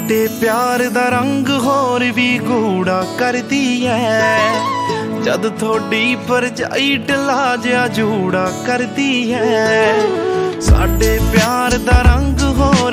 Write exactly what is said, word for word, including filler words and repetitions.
साडे प्यार दा रंग होर भी गूड़ा करदी है, जद थोड़ी भरजाई ढला जिहा जूड़ा करदी है। साडे प्यार दा रंग होर